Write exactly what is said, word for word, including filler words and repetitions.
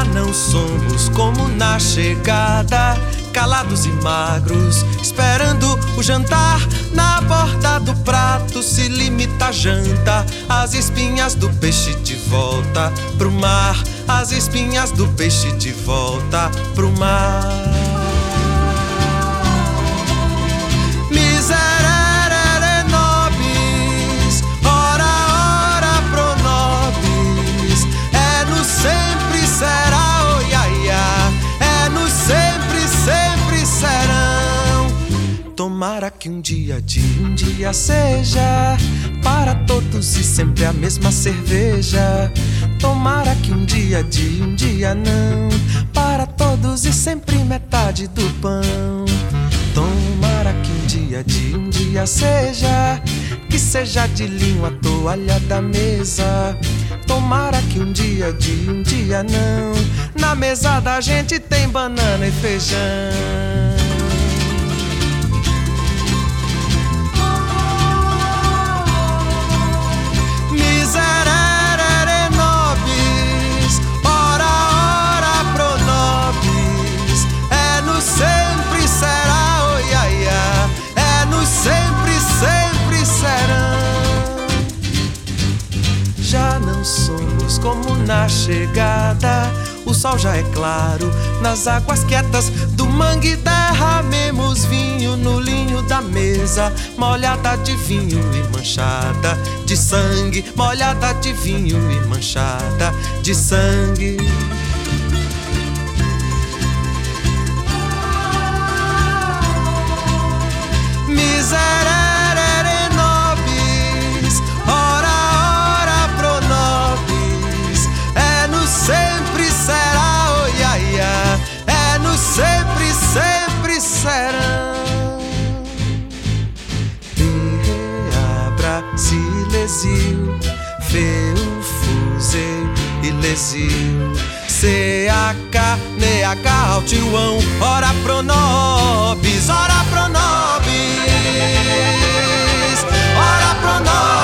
não somos como na chegada, calados e magros, esperando o jantar. Na borda do prato se limita a janta, as espinhas do peixe de volta pro mar, as espinhas do peixe de volta pro mar. Miserere nobis, ora ora pro nobis, é no sempre será, oh ia, ia, é no sempre, sempre serão. Tomara que um dia de um dia seja para todos e sempre a mesma cerveja. Tomara que um dia de um dia não, para todos e sempre metade do pão. Tomara que um dia de um dia seja, que seja de linho a toalha da mesa. Tomara que um dia de um dia não, na mesa da gente tem banana e feijão. Miserere nobis, ora ora pro nobis, é no sempre será, oh ia, ia, é no sempre, sempre serão. Já não somos como na chegada, o sol já é claro, nas águas quietas do mangue derramemos vinho no linho da mesa, molhada de vinho e manchada de sangue, molhada de vinho e manchada de sangue. Miserere nobis, ora ora pro nobis, é no sempre será, oh ia, ia, é no sempre, sempre serão. Reabra Silesil, Feu, Fuse e Lesil, C-A-K, N-E-A-K, Altiuão, ora pro nobis, ora pro nobis, ora pro nobis.